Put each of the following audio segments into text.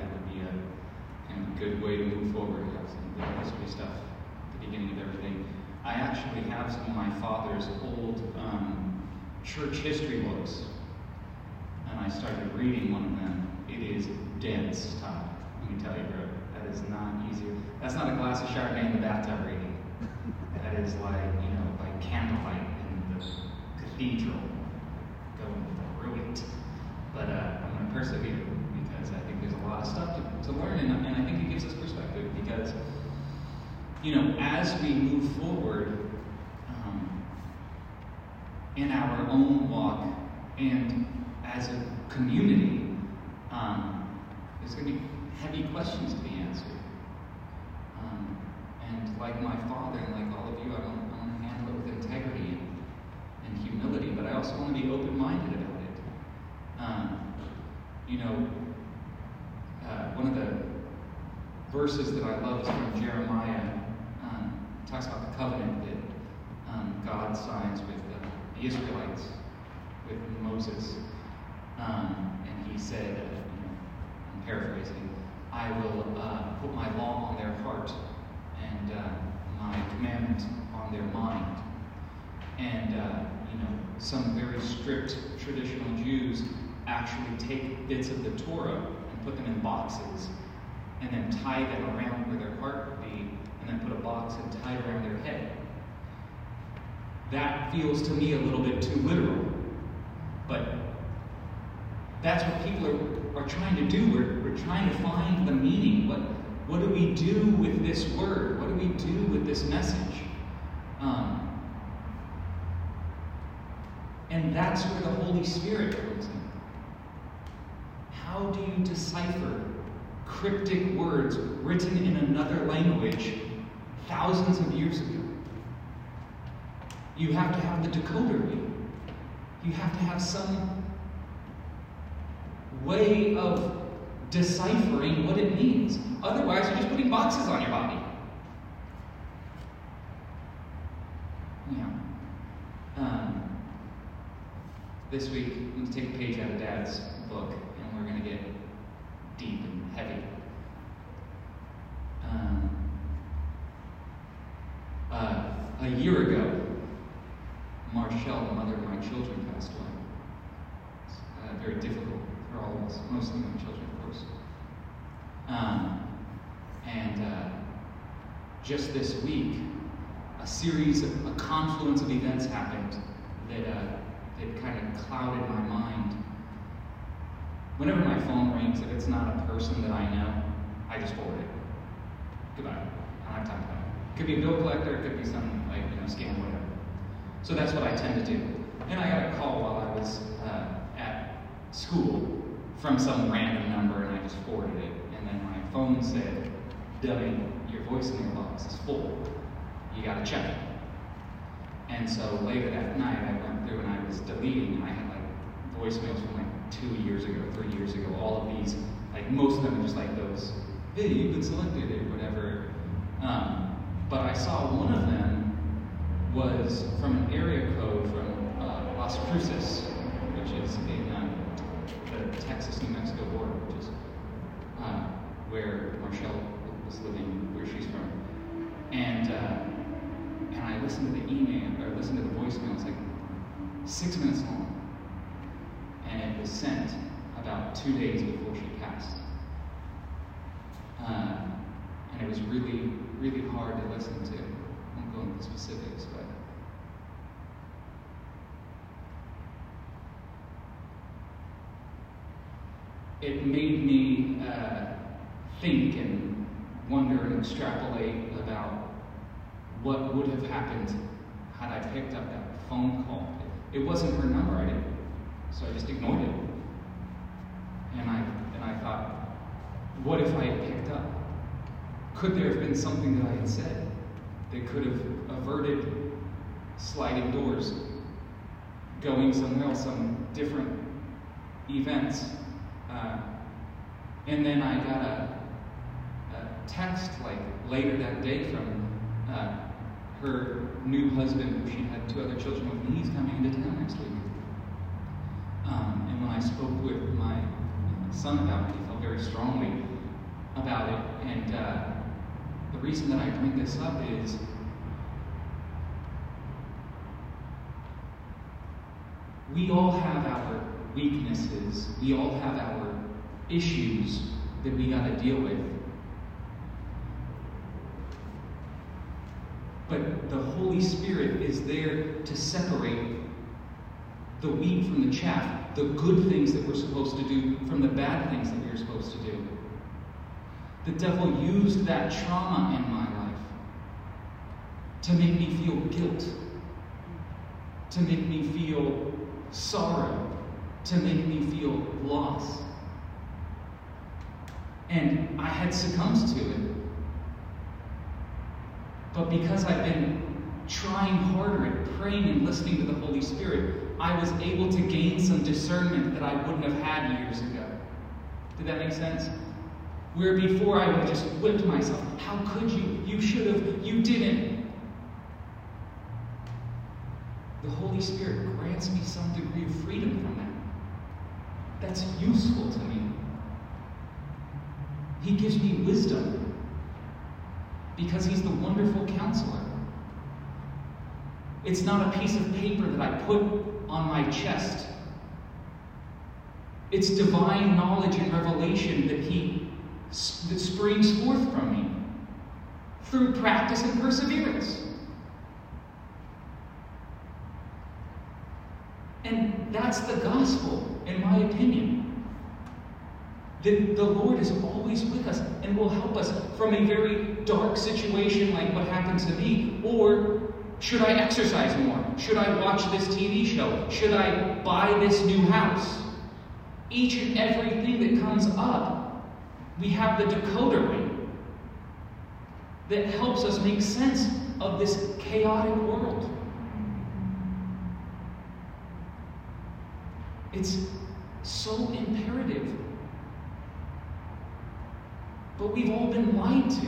that would be a kind of good way to move forward. Have some good history stuff at the beginning of everything. I actually have some of my father's old church history books, and I started reading one of them. It is dense, Todd. Let me tell you, bro. That is not easy. That's not a glass of Chardonnay in the bathtub reading. That is like, like candlelight in the cathedral, going through it. But I'm going to persevere because I think there's a lot of stuff to learn, and I think it gives us perspective because, as we move forward in our own walk and as a community, there's going to be heavy questions to be answered. And like my father and like all of you, I want to handle it with integrity and humility, but I also want to be open-minded about it. One of the verses that I love is from Jeremiah. It talks about the covenant that God signs with the Israelites, with Moses. And he said, I'm paraphrasing, I will put my law on their heart and my commandment on their mind. And, some very strict traditional Jews actually take bits of the Torah and put them in boxes and then tie them around where their heart would be and then put a box and tie it around their head. That feels to me a little bit too literal, but that's what people are trying to do. We're trying to find the meaning. What do we do with this word? What do we do with this message? And that's where the Holy Spirit comes in. How do you decipher cryptic words written in another language thousands of years ago? You have to have the decoder reader. You have to have some way of deciphering what it means. Otherwise, you're just putting boxes on your body. This week, I'm going to take a page out of Dad's book, and we're going to get deep and heavy. A year ago, Marshall, the mother of my children, passed away. It's very difficult for all of us, mostly my children, of course. Just this week, a confluence of events happened that kind of clouded my mind. Whenever my phone rings, if it's not a person that I know, I just forward it. Goodbye. I don't have time for that. It could be a bill collector, it could be some scam, whatever. So that's what I tend to do. And I got a call while I was at school from some random number, and I just forwarded it. And then my phone said, "Dummy, your voicemail box is full. You gotta check it." And so later that night, I went through and I was deleting, and I had voicemails from 2 years ago, 3 years ago, all of these, most of them are just those, "Hey, you've been selected," or whatever. But I saw one of them was from an area code from Las Cruces, which is in the Texas-New Mexico border, which is where Marshall was living, where she's from. And I listened to the email, or listened to the voicemail. It's 6 minutes long, and it was sent about 2 days before she passed. And it was really, really hard to listen to. I won't go into the specifics, but it made me think and wonder and extrapolate about what would have happened had I picked up that phone call. It wasn't her number, I didn't, so I just ignored it. And I thought, what if I had picked up? Could there have been something that I had said that could have averted sliding doors, going somewhere else, some different events? And then I got a text later that day from her new husband, who she had 2 other children with. He's coming into town next week. And when I spoke with my son about it, he felt very strongly about it, and the reason that I bring this up is we all have our weaknesses. We all have our issues that we got to deal with. But the Holy Spirit is there to separate the wheat from the chaff, the good things that we're supposed to do from the bad things that we're supposed to do. The devil used that trauma in my life to make me feel guilt, to make me feel sorrow, to make me feel loss. And I had succumbed to it. But because I've been trying harder at praying and listening to the Holy Spirit, I was able to gain some discernment that I wouldn't have had years ago. Did that make sense? Where before I would have just whipped myself. How could you? You should have. You didn't. The Holy Spirit grants me some degree of freedom from that. That's useful to me. He gives me wisdom because He's the wonderful counselor. It's not a piece of paper that I put on my chest. It's divine knowledge and revelation that springs forth from me through practice and perseverance. And that's the gospel, in my opinion. That the Lord is always with us and will help us from a very dark situation like what happened to me. Or should I exercise more? Should I watch this TV show? Should I buy this new house? Each and everything that comes up, we have the decoder ring that helps us make sense of this chaotic world. It's so imperative. But we've all been lied to.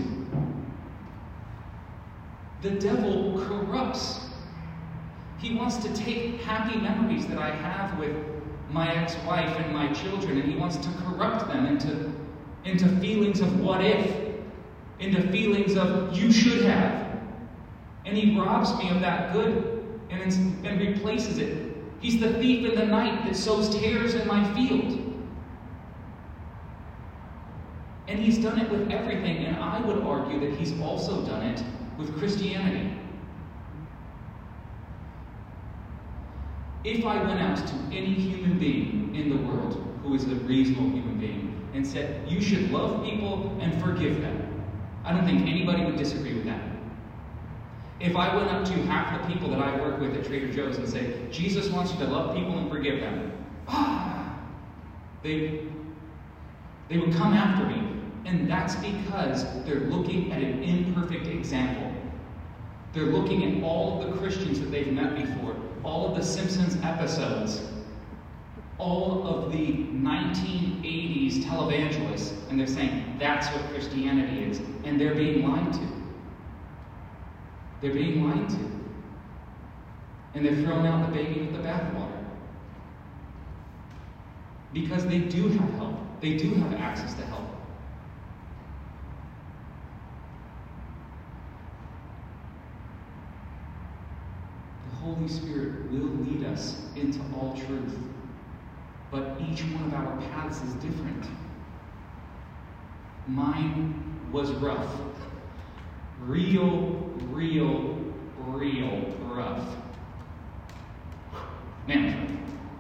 The devil corrupts. He wants to take happy memories that I have with my ex-wife and my children, and he wants to corrupt them into feelings of what if, into feelings of you should have. And he robs me of that good and replaces it. He's the thief in the night that sows tares in my field. And he's done it with everything, and I would argue that he's also done it with Christianity. If I went out to any human being in the world who is a reasonable human being and said, you should love people and forgive them, I don't think anybody would disagree with that. If I went up to half the people that I work with at Trader Joe's and say, Jesus wants you to love people and forgive them, they would come after me. And that's because they're looking at an imperfect example. They're looking at all of the Christians that they've met before, all of the Simpsons episodes, all of the 1980s televangelists, and they're saying that's what Christianity is. And they're being lied to. They're being lied to. And they're throwing out the baby with the bathwater. Because they do have help. They do have access to help. The Holy Spirit will lead us into all truth. But each one of our paths is different. Mine was rough. Real rough. Man.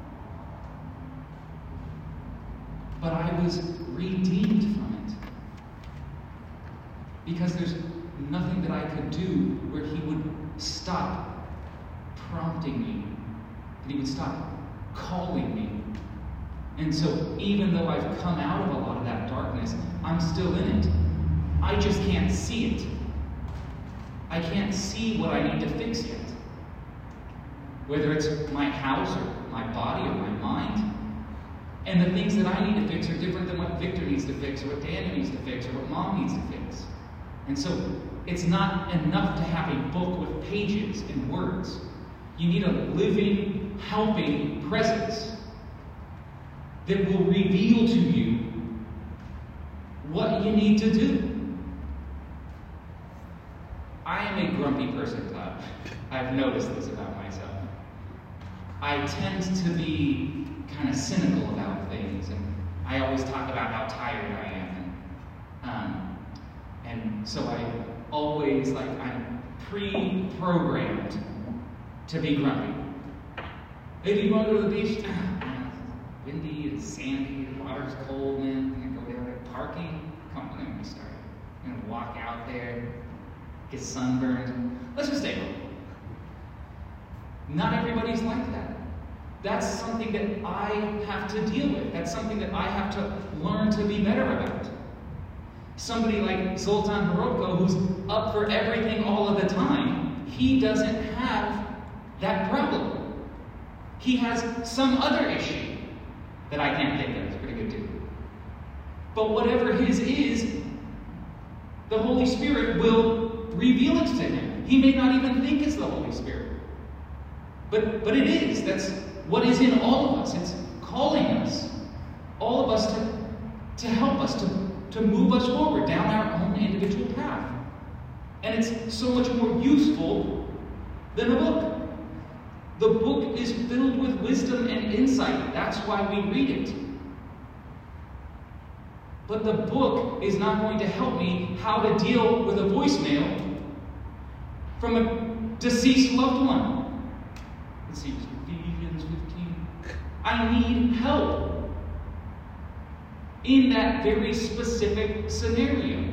But I was redeemed from it. Because there's nothing that I could do where he would stop prompting me. That he would stop calling me. And so even though I've come out of a lot of that darkness, I'm still in it. I just can't see it. I can't see what I need to fix yet. Whether it's my house or my body or my mind. And the things that I need to fix are different than what Victor needs to fix, or what Dan needs to fix, or what Mom needs to fix. And so it's not enough to have a book with pages and words. You need a living, helping presence that will reveal to you what you need to do. I am a grumpy person, Todd. I've noticed this about myself. I tend to be kind of cynical about things, and I always talk about how tired I am. And so I always, I'm pre-programmed to be grumpy. Hey, do you want to go to the beach? It's windy and sandy, the water's cold, man. I'm going to go down there. Parking? Come on, let me start. I'm going to walk out there, get sunburned. Let's just stay home. Not everybody's like that. That's something that I have to deal with. That's something that I have to learn to be better about. Somebody like Zoltan Horotko, who's up for everything all of the time, he doesn't have that problem. He has some other issue that I can't think of. He's a pretty good dude. But whatever his is, the Holy Spirit will reveal it to him. He may not even think it's the Holy Spirit. But it is. That's what is in all of us. It's calling us, all of us, to help us, to move us forward down our own individual path. And it's so much more useful than a book. The book is filled with wisdom and insight. That's why we read it. But the book is not going to help me how to deal with a voicemail from a deceased loved one. Let's see, Ephesians 15. I need help in that very specific scenario.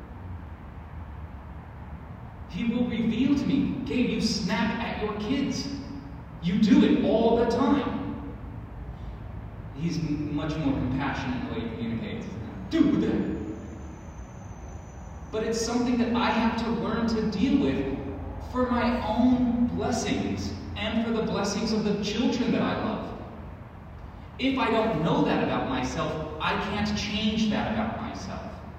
He will reveal to me, Gabe, you snap at your kids. You do it all the time. He's much more compassionate in the way he communicates. Do that. But it's something that I have to learn to deal with for my own blessings and for the blessings of the children that I love. If I don't know that about myself, I can't change that about myself.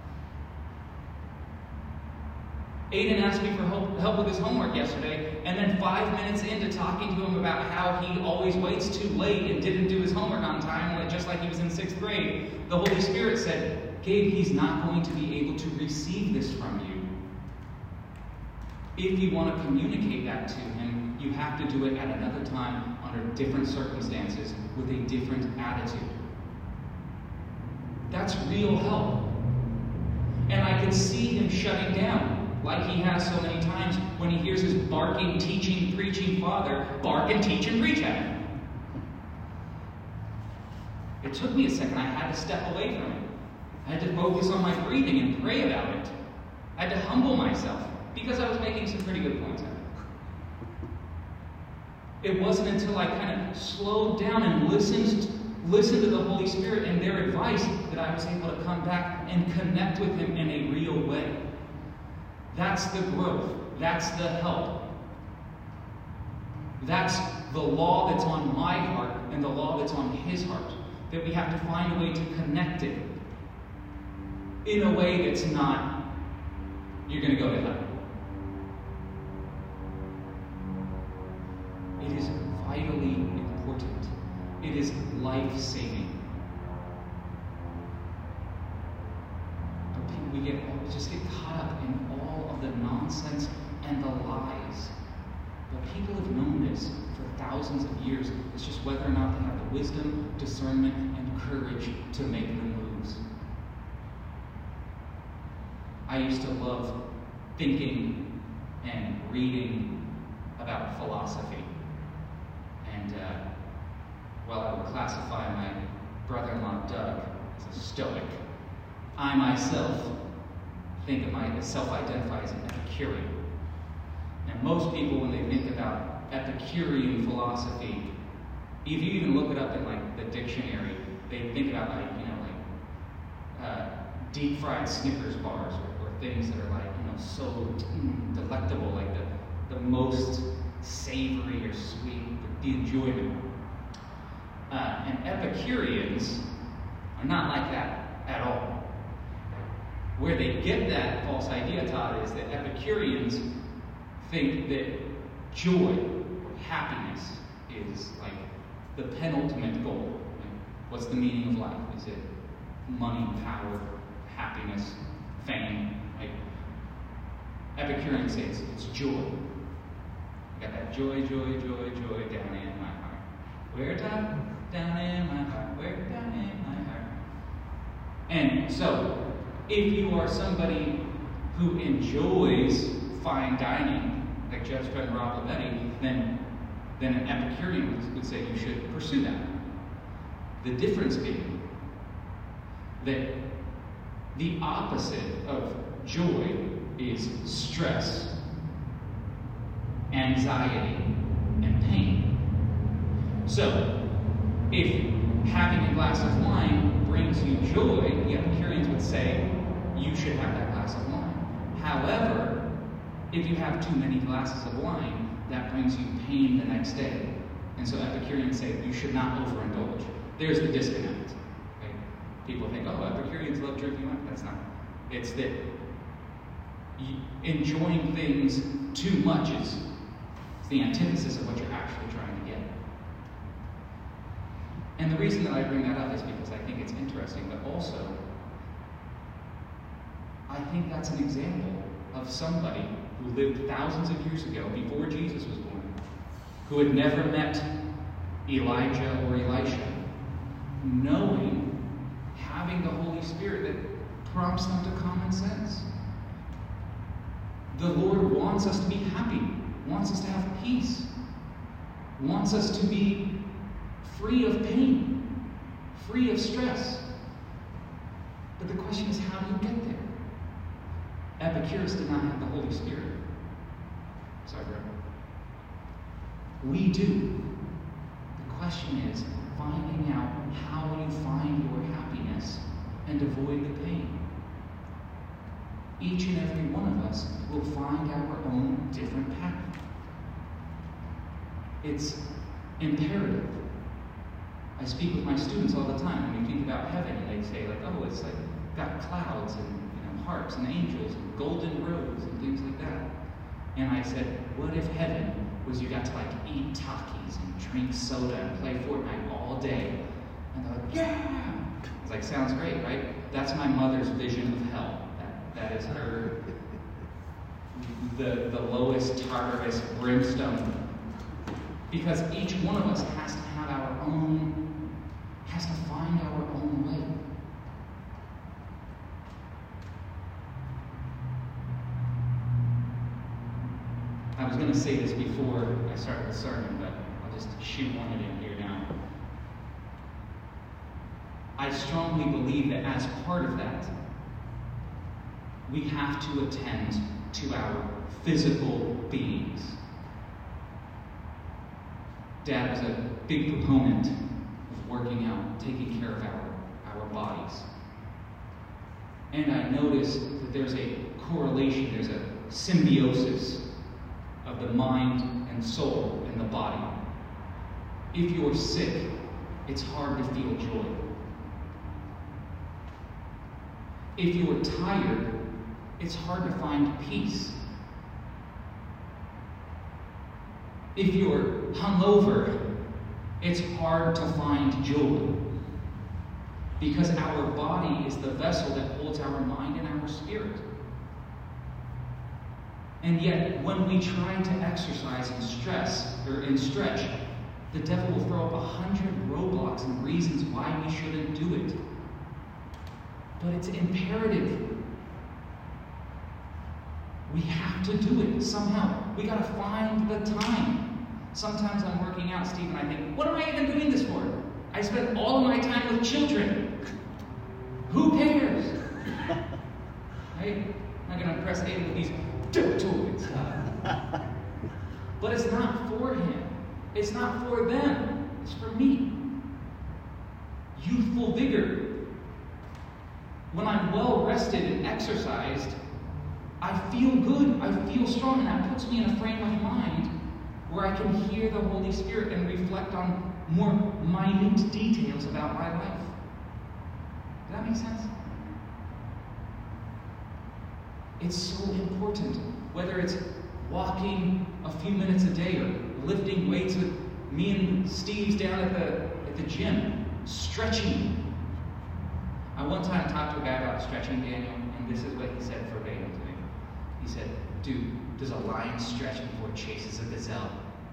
Aiden asked me for help with his homework yesterday, and then 5 minutes into talking to him about how he always waits too late and didn't do his homework on time, just like he was in 6th grade, the Holy Spirit said, Gabe, he's not going to be able to receive this from you. If you want to communicate that to him, you have to do it at another time, under different circumstances, with a different attitude. That's real help. And I can see him shutting down, like he has so many times when he hears his barking, teaching, preaching father bark and teach and preach at him. It took me a second. I had to step away from it. I had to focus on my breathing and pray about it. I had to humble myself because I was making some pretty good points at it. It wasn't until I kind of slowed down and listened to the Holy Spirit and their advice that I was able to come back and connect with him in a real way. That's the growth. That's the help. That's the law that's on my heart and the law that's on his heart. That we have to find a way to connect it in a way that's not, you're going to go to heaven. It is vitally important. It is life-saving. But we just get caught up in all of the nonsense and the lies. But people have known this for thousands of years. It's just whether or not they have the wisdom, discernment, and courage to make the moves. I used to love thinking and reading about philosophy. And, I would classify my brother-in-law Doug as a Stoic. I myself self-identify as an Epicurean. Now, most people, when they think about Epicurean philosophy, if you even look it up in the dictionary, they think about deep fried Snickers bars or things that are so delectable, like the most savory or sweet, the enjoyment. And Epicureans are not like that at all. Where they get that false idea, Todd, is that Epicureans think that joy or happiness is like the penultimate goal. What's the meaning of life? Is it money, power, happiness, fame. Right? Epicureans say it's joy. You got that joy, joy, joy, joy down in my heart. Where down in my heart? Where down in my heart? And so, if you are somebody who enjoys fine dining, like Jeff's friend Rob Lavetti, then an Epicurean would say you should pursue that. The difference being that the opposite of joy is stress, anxiety, and pain. So, if having a glass of wine brings you joy, the Epicureans would say you should have that glass of wine. However, if you have too many glasses of wine, that brings you pain the next day. And so Epicureans say you should not overindulge. There's the disconnect. Right? People think, oh, Epicureans love drinking wine. That's not. It's that enjoying things too much is the antithesis of what you're actually trying to get. And the reason that I bring that up is because I think it's interesting, but also I think that's an example of somebody who lived thousands of years ago, before Jesus was born, who had never met Elijah or Elisha, knowing, having the Holy Spirit that prompts them to common sense. The Lord wants us to be happy, wants us to have peace, wants us to be free of pain, free of stress. But the question is, how do you get there? Epicurus did not have the Holy Spirit. Sorry, bro. We do. The question is finding out how you find your happiness and avoid the pain. Each and every one of us will find our own different path. It's imperative. I speak with my students all the time when we think about heaven, and they say, like, oh, it's like got clouds and harps and angels and golden roads and things like that. And I said, what if heaven was you got to like eat Takis and drink soda and play Fortnite all day? And they're like, yeah! It's like, sounds great, right? That's my mother's vision of hell. That is her, the lowest Tartarus brimstone. Because each one of us has to have our own, has to find our own way. I was going to say this before I started the sermon, but I'll just shoehorn it in here now. I strongly believe that as part of that, we have to attend to our physical beings. Dad was a big proponent of working out, taking care of our bodies. And I noticed that there's a correlation, there's a symbiosis of the mind and soul and the body. If you're sick, it's hard to feel joy. If you're tired, it's hard to find peace. If you're hungover, it's hard to find joy. Because our body is the vessel that holds our mind and our spirit. And yet, when we try to exercise and stretch, the devil will throw up 100 roadblocks and reasons why we shouldn't do it. But it's imperative. We have to do it somehow. We got to find the time. Sometimes I'm working out, Steve, and I think, what am I even doing this for? I spend all of my time with children. Who cares? Right? I'm not going to impress Aiden with these toys. But it's not for him. It's not for them. It's for me. Youthful vigor. When I'm well rested and exercised, I feel good. I feel strong, and that puts me in a frame of mind where I can hear the Holy Spirit and reflect on more minute details about my life. Does that make sense? It's so important, whether it's walking a few minutes a day or lifting weights with me and Steve's down at the gym, stretching. I one time talked to a guy about stretching, Daniel, and this is what he said verbatim to me. He said, dude, does a lion stretch before it chases a gazelle?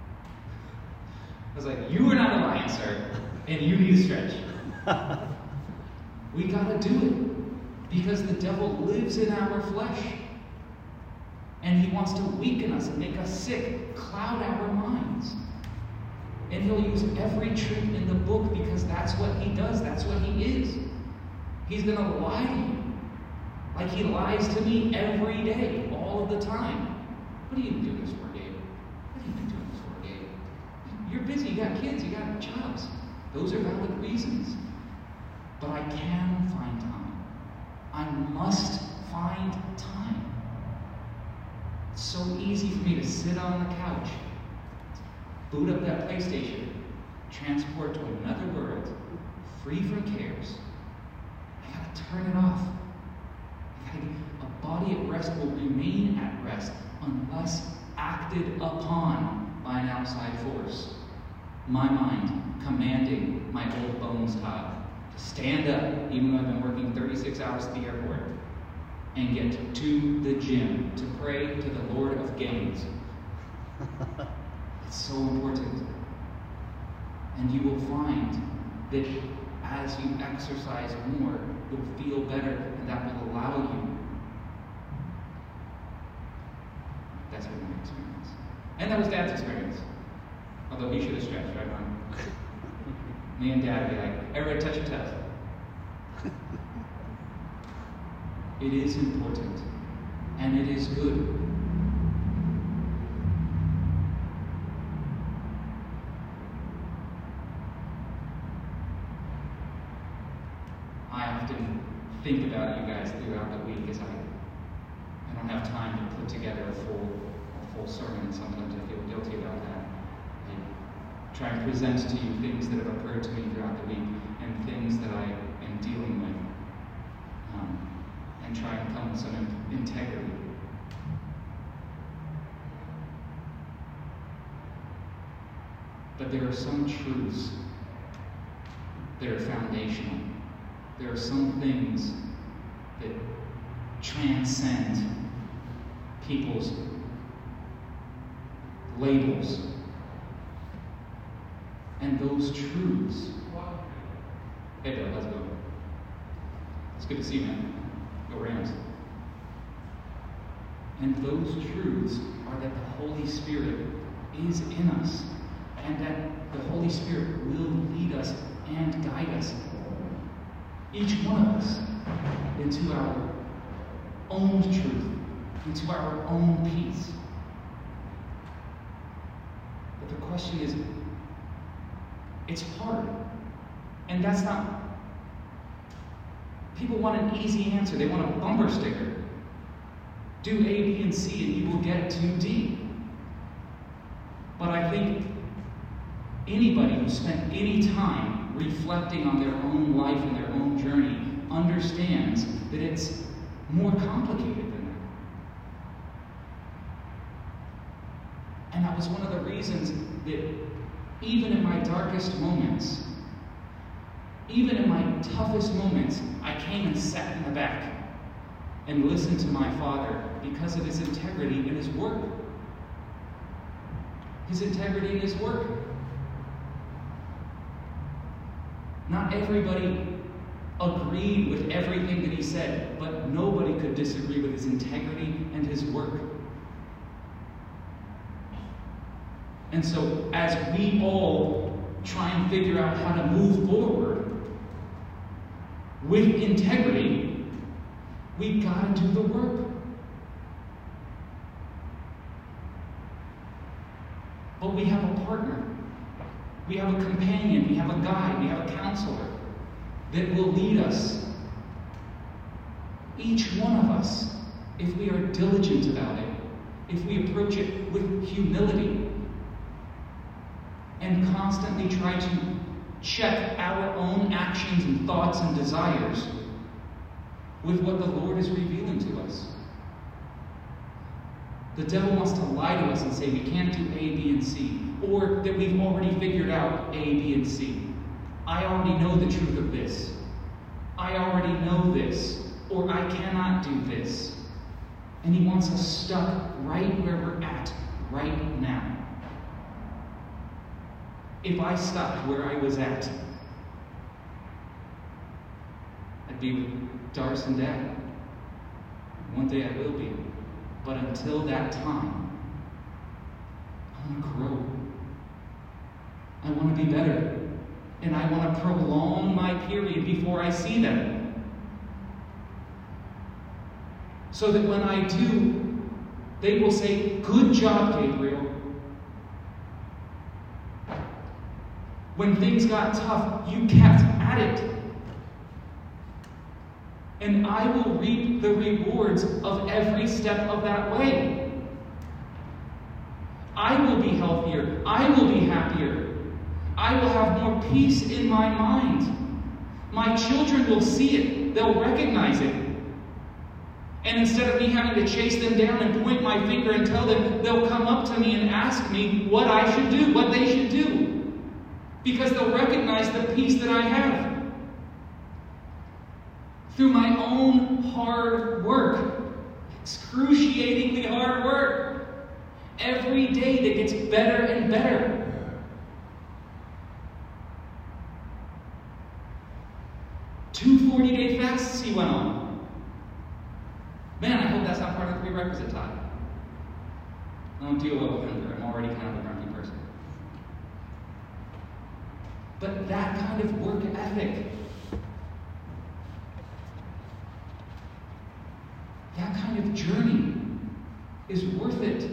I was like, you are not a lion, sir, and you need to stretch. We gotta do it, because the devil lives in our flesh. And he wants to weaken us and make us sick, cloud our minds. And he'll use every trick in the book because that's what he does, that's what he is. He's gonna lie to you. Like he lies to me every day, all of the time. What are you doing this for, Gabe? What are you doing this for, Gabe? You're busy, you got kids, you got jobs. Those are valid reasons. But I can find time. I must find time. It's so easy for me to sit on the couch, boot up that PlayStation, transport to another world, free from cares. I gotta turn it off. A body at rest will remain at rest unless acted upon by an outside force. My mind commanding my old bones Todd to stand up, even though I've been working 36 hours at the airport, and get to the gym to pray to the Lord of Games. It's so important. And you will find that as you exercise more, you'll feel better, and that will allow you. That's been my experience. And that was Dad's experience. Although he should have stretched, right, Mom? Me and Dad would be like, everybody touch your toes. It is important, and it is good. I often think about you guys throughout the week as I don't have time to put together a full sermon, and sometimes I feel guilty about that. I try and present to you things that have occurred to me throughout the week and things that I am dealing with. And try and come with some integrity. But there are some truths that are foundational. There are some things that transcend people's labels. And those truths. Hey Bill, let's go. It's good to see you, man. Go Rams. And those truths are that the Holy Spirit is in us, and that the Holy Spirit will lead us and guide us, each one of us, into our own truth, into our own peace. But the question is, it's hard. And that's not. People want an easy answer. They want a bumper sticker. Do A, B, and C, and you will get to D. But I think anybody who spent any time reflecting on their own life and their own journey understands that it's more complicated than that. And that was one of the reasons that even in my darkest moments, even in my toughest moments, I came and sat in the back and listened to my father because of his integrity in his work. His integrity in his work. Not everybody agreed with everything that he said, but nobody could disagree with his integrity and his work. And so, as we all try and figure out how to move forward with integrity, we've got to do the work. But we have a partner. We have a companion. We have a guide. We have a counselor that will lead us. Each one of us, if we are diligent about it, if we approach it with humility, and constantly try to check our own actions and thoughts and desires with what the Lord is revealing to us. The devil wants to lie to us and say we can't do A, B, and C, or that we've already figured out A, B, and C. I already know the truth of this. I already know this. or I cannot do this. And he wants us stuck right where we're at right now. If I stopped where I was at, I'd be with Darce and Dad. One day I will be. But until that time, I want to grow. I want to be better. And I want to prolong my period before I see them. So that when I do, they will say, "Good job, Gabriel." When things got tough, you kept at it. And I will reap the rewards of every step of that way. I will be healthier. I will be happier. I will have more peace in my mind. My children will see it. They'll recognize it. And instead of me having to chase them down and point my finger and tell them, they'll come up to me and ask me what I should do, what they should do. Because they'll recognize the peace that I have. Through my own hard work, excruciatingly hard work, every day that gets better and better. Two 40-day fasts he went on. Man, I hope that's not part of the prerequisite time. I don't deal well with hunger. I'm already kind of a grumpy person. But that kind of work ethic, that kind of journey is worth it.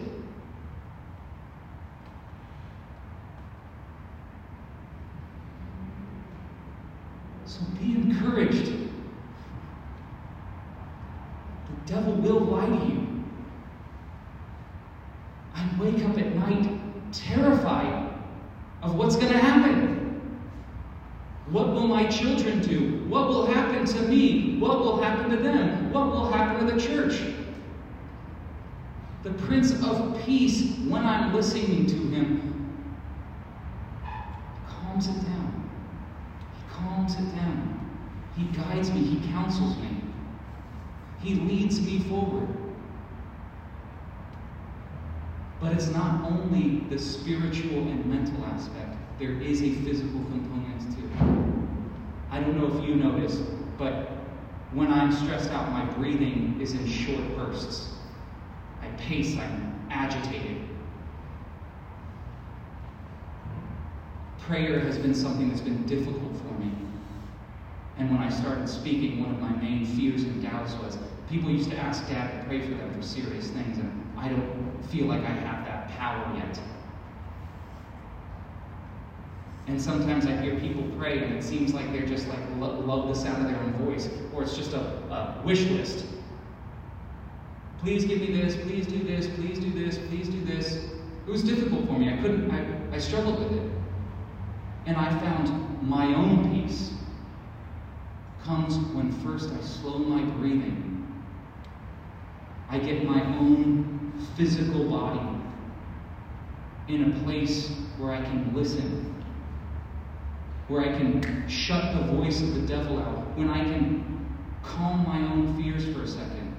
So be encouraged. The devil will lie to you. I wake up at night terrified of what's going to happen. What will my children do? What will happen to me? What will happen to them? What will happen to the church? The Prince of Peace, when I'm listening to him, calms it down. He calms it down. He guides me. He counsels me. He leads me forward. But it's not only the spiritual and mental aspect. There is a physical component too. I don't know if you notice, but when I'm stressed out, my breathing is in short bursts. I pace, I'm agitated. Prayer has been something that's been difficult for me. And when I started speaking, one of my main fears and doubts was people used to ask Dad to pray for them for serious things, and I don't feel like I have that power yet. And sometimes I hear people pray, and it seems like they're just like love the sound of their own voice, or it's just a wish list. Please give me this, please do this, please do this, please do this. It was difficult for me. I struggled with it. And I found my own peace comes when first I slow my breathing. I get my own physical body in a place where I can listen, where I can shut the voice of the devil out, when I can calm my own fears for a second.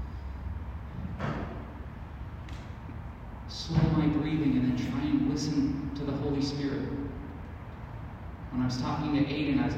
Slow my breathing and then try and listen to the Holy Spirit. When I was talking to Aiden, I was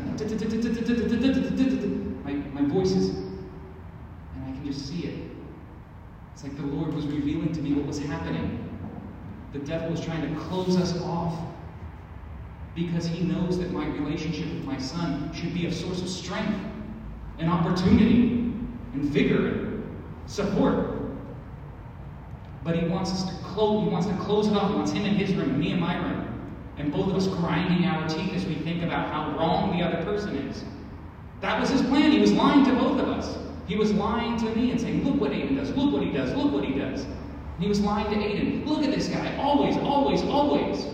my voices, and I can just see it. It's like the Lord was revealing to me what was happening. The devil was trying to close us off because he knows that my relationship with my son should be a source of strength and opportunity and vigor and support. But he wants us to close. He wants to close it off. He wants him in his room and me in my room, and both of us grinding our teeth as we think about how wrong the other person is. That was his plan. He was lying to both of us. He was lying to me and saying, "Look what Aiden does. Look what he does. Look what he does." And he was lying to Aiden. "Look at this guy. Always, always, always."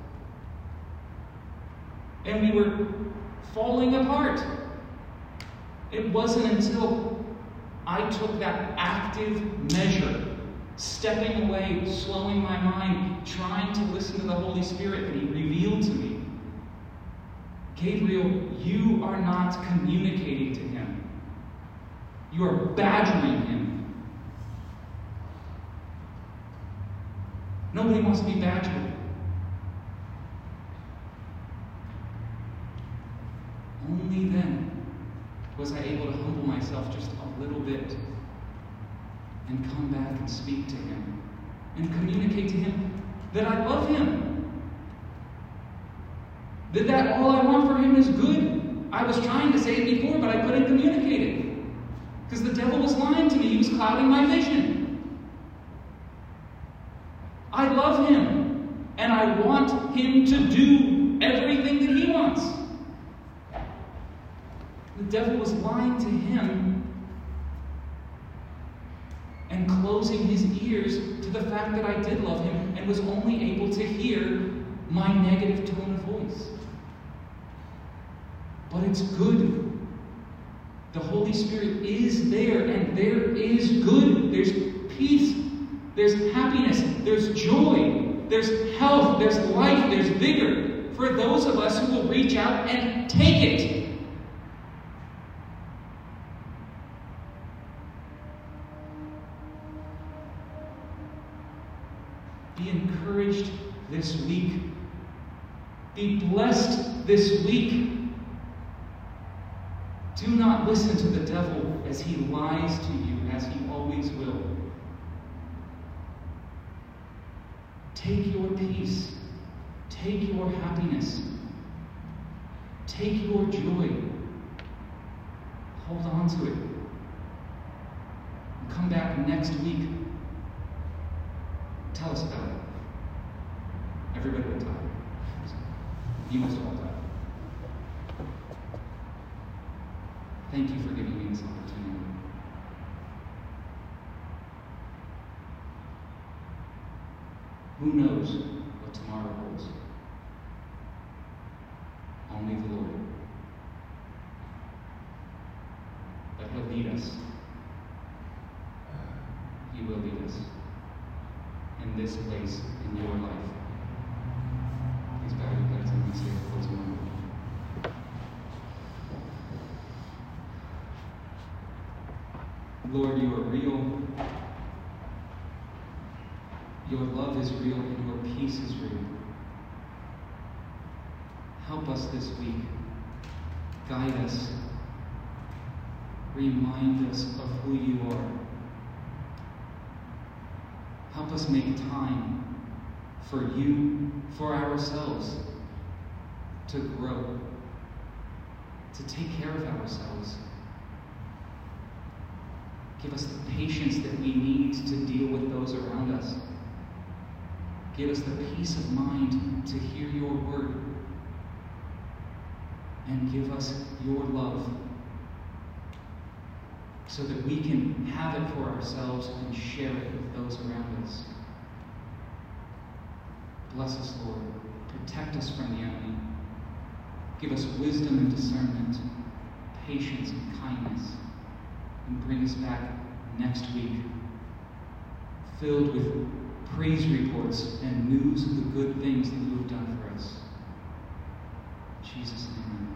And we were falling apart. It wasn't until I took that active measure, stepping away, slowing my mind, trying to listen to the Holy Spirit, that he revealed to me, "Gabriel, you are not communicating to him. You are badgering him. Nobody wants to be badgered. Only then was I able to humble myself just a little bit and come back and speak to him and communicate to him that I love him. That all I want for him is good. I was trying to say it before, but I couldn't communicate it. Because the devil was lying to me. He was clouding my vision. I love him, and I want him to do everything that he wants. The devil was lying to him and closing his ears to the fact that I did love him and was only able to hear my negative tone of voice. But it's good. The Holy Spirit is there, and there is good. There's peace. There's happiness. There's joy. There's health. There's life. There's vigor for those of us who will reach out and take it. Be encouraged this week. Be blessed this week. Do not listen to the devil as he lies to you, as he always will. Take your peace. Take your happiness. Take your joy. Hold on to it. And come back next week. Tell us about it. Everybody will die. You must all die. Thank you for giving me this opportunity. Who knows what tomorrow holds? Only the Lord. But he'll lead us. He will lead us in this place in your life. Please bow your heads and we say a closing moment. Lord, you are real. Your love is real and your peace is real. Help us this week. Guide us. Remind us of who you are. Help us make time for you, for ourselves, to grow, to take care of ourselves. Give us the patience that we need to deal with those around us. Give us the peace of mind to hear your word. And give us your love so that we can have it for ourselves and share it with those around us. Bless us, Lord. Protect us from the enemy. Give us wisdom and discernment, patience and kindness. And bring us back next week filled with praise reports and news of the good things that you have done for us. In Jesus' name.